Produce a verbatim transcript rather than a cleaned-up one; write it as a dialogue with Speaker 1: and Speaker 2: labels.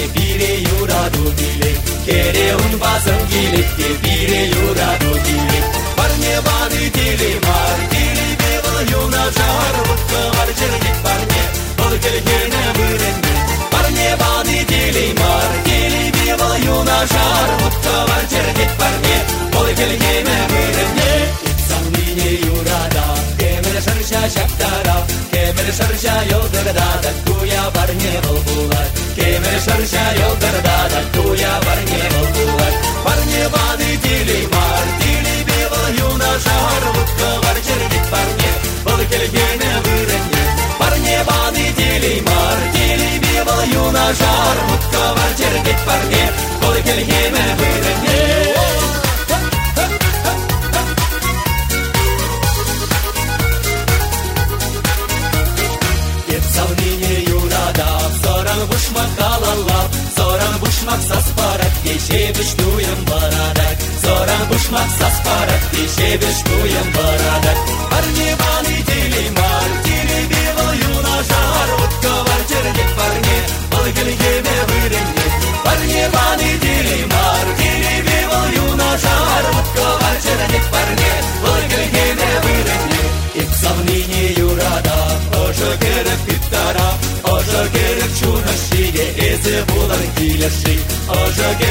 Speaker 1: 비례 유라도 билик, кереун басын келекте бире юраду билик. Парне баны тели мар, тели бевал юна жар, бұтқа бар жергек парне, бұл келгені бірінді. Парне баны тели мар, тели бевал юна жар, бұтқа бар жергек парне, бұл келгені бірінді. Ипсамлине юрада, кемір шырша шақтара, кемір шырша йолдырда, даттуя парне бұл бұлар. Кемір шырша йолдырда, даттуя парне бұл бұлар. Парне баны тели мар, тели бевал юна жар, бұтқа бар жергек парне, бұл келгені бірінді. Парне баны тели мар, тели бевал юна жар, бұтқа бар жергек парне, бұл келгені бірінді. Бушмак алалап, соран бушмак саспарак, дешевиш туем барадак. Соран бушмак саспарак, дешевиш туем барадак. Парне баны тели мар, тели бевал юна жар, бұтқа бар жергек парне, бұл келгені бірінді. Парне баны тели мар, тели бевал юна жар, бұтқа бар жергек парне, бұл келгені бірінді. Ипсамлине юрада, ожо керек питтара, ожо керек чунашиге, эзе булан килеши, ожо керек